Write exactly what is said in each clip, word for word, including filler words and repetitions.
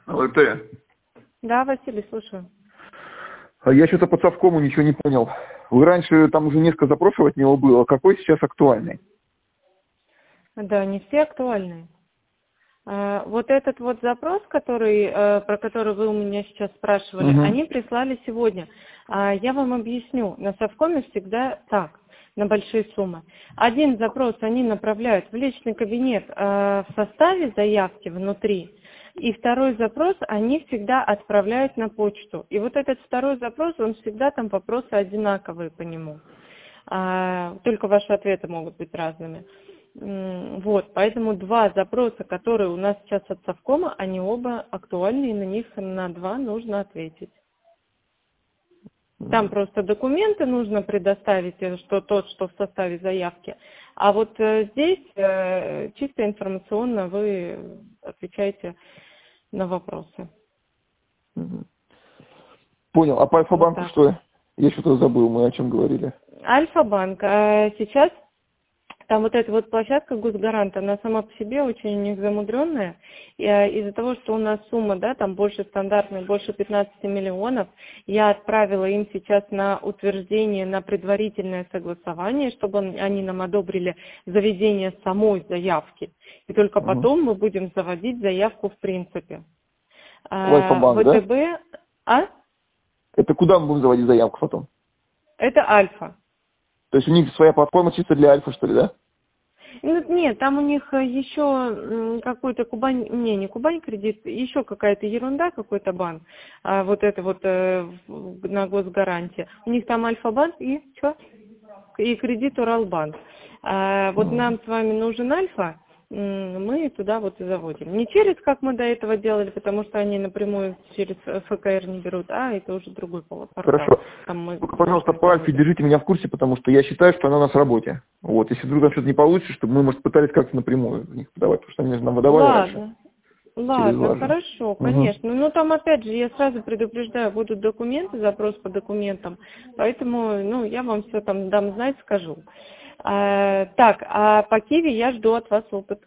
Алло, Виктория. Да, Василий, слушаю. Я что-то по Совкому ничего не понял. Вы раньше, там уже несколько запросов от него было. Какой сейчас актуальный? Да, не все актуальные. А, Вот этот вот запрос, который, э, про который вы у меня сейчас спрашивали, Угу. они прислали сегодня. А, Я вам объясню. На Совкоме всегда так, на большие суммы. Один запрос они направляют в личный кабинет э, в составе заявки внутри, и второй запрос они всегда отправляют на почту. И вот этот второй запрос, он всегда там вопросы одинаковые по нему. А, Только ваши ответы могут быть разными. М, Вот, поэтому два запроса, которые у нас сейчас от Совкома, они оба актуальны, и на них на два нужно ответить. Там просто документы нужно предоставить, э, что тот, что в составе заявки. А вот э, здесь э, чисто информационно вы отвечаете на вопросы. Угу. Понял. А по Вот Альфа-банку так. что? Я что-то забыл, мы о чем говорили. Альфа-банк. э, Сейчас там вот эта вот площадка Госгарант, она сама по себе очень у них замудренная. И, э, из-за того, что у нас сумма, да, там больше стандартной, больше пятнадцати миллионов, я отправила им сейчас на утверждение, на предварительное согласование, чтобы он- они нам одобрили заведение самой заявки. И только Угу. потом мы будем заводить заявку в принципе. В А, Альфа-банк, да? ВТБ, а? Это куда мы будем заводить заявку потом? Это Альфа. То есть у них своя платформа чисто для Альфа, что ли, да? Ну, нет, там у них э, еще м, какой-то Кубань, не, не Кубань кредит, еще какая-то ерунда, какой-то банк, а, вот это вот э, в- на госгарантии. У них там Альфа-банк и что? И кредит Уралбанк. А, вот Угу. нам с вами нужен Альфа, м, мы туда вот и заводим. Не через, как мы до этого делали, потому что они напрямую через ФКР не берут, а это уже другой портал. Хорошо. Там мы Только, пожалуйста, должны по Альфе заводить. держите меня в курсе, потому что я считаю, что она у нас в работе. Вот, если вдруг там что-то не получится, чтобы мы, может, пытались как-то напрямую в них подавать, потому что они же нам выдавали раньше Ладно. через Ладно, вас же. хорошо, Угу. конечно. Ну, там, опять же, я сразу предупреждаю, будут документы, запрос по документам, поэтому, ну, я вам все там дам знать, скажу. А, так, а по Киви я жду от вас опыт.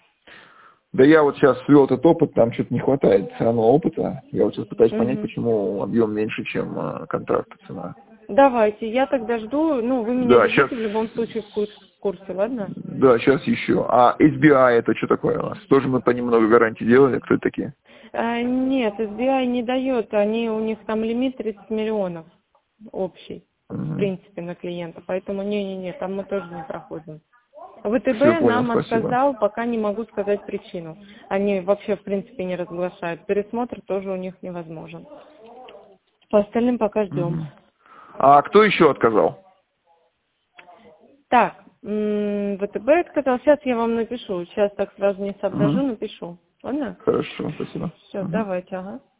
Да я вот сейчас ввел этот опыт, там что-то не хватает все равно опыта. Я вот сейчас пытаюсь понять, Мгм. почему объем меньше, чем э, контракт цена. Давайте, я тогда жду, ну, вы меня Да, сейчас, держите в любом случае в курс- в курсе, ладно? да, сейчас еще. А эс би ай это что такое у нас? Тоже мы по ним много гарантий делали, кто это такие? А, нет, эс би ай не дает, они, у них там лимит тридцать миллионов общий, в Угу. принципе, на клиента, поэтому не-не-не, там мы тоже не проходим. Все, ВТБ понял, нам спасибо. отказал, пока не могу сказать причину. Они вообще, в принципе, не разглашают. Пересмотр тоже у них невозможен. По остальным пока ждем. Мгм. А кто еще отказал? Так, м, ВТБ отказал. Сейчас я вам напишу. Сейчас так сразу не соображу, Мгм. напишу. Ладно? Хорошо, спасибо. Все, Мгм. давайте, ага.